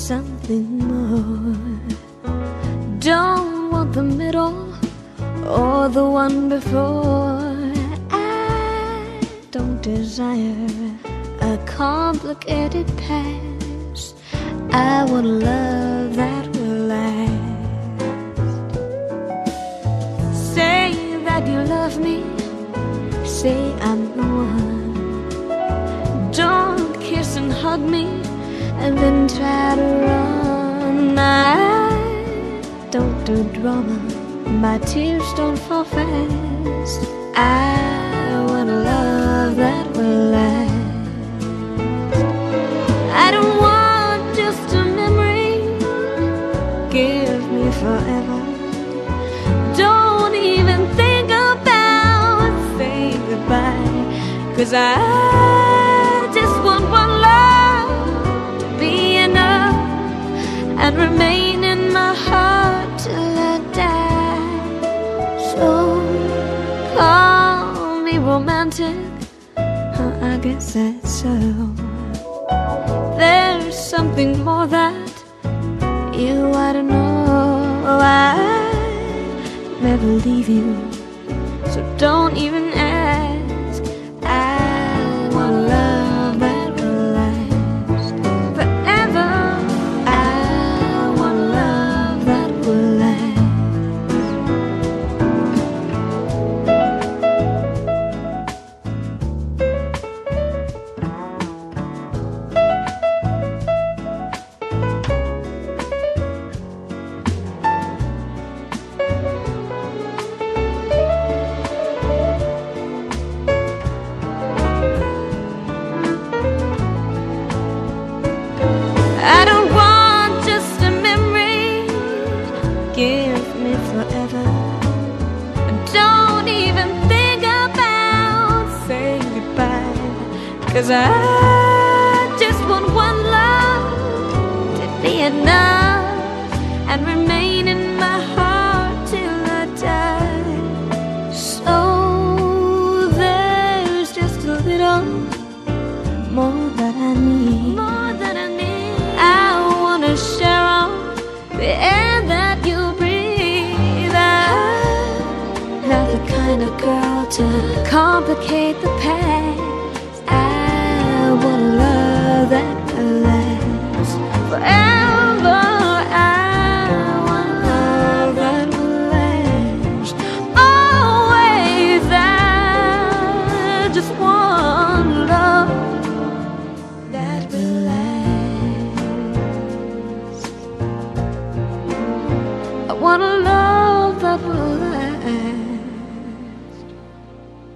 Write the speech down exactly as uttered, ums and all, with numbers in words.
something more. Don't want the middle or the one before. I don't desire a complicated past. I want love that will last. Say that you love me, say I'm the one. Don't kiss and hug me and then try to run. I don't do drama, my tears don't fall fast. I want a love that will last. I don't want just a memory, give me forever. Don't even think about saying goodbye, 'cause I just want one love to be enough and remain in my heart till I die. So call me romantic, huh, I guess that's so. There's something more that you ought to know. I never leave you, so don't even ask. I want love that will last forever. I want love that will last. I don't want just a memory, give me forever. Don't even think about saying goodbye, 'cause I just want one love to be enough and remain in my heart till I die. So there's just a little more that I need, more that I need. I wanna share all the air that you breathe. I'm not the kind of girl to complicate the past. I want love that will last forever. I want love that will last always. I just want love that will last. I want a love that will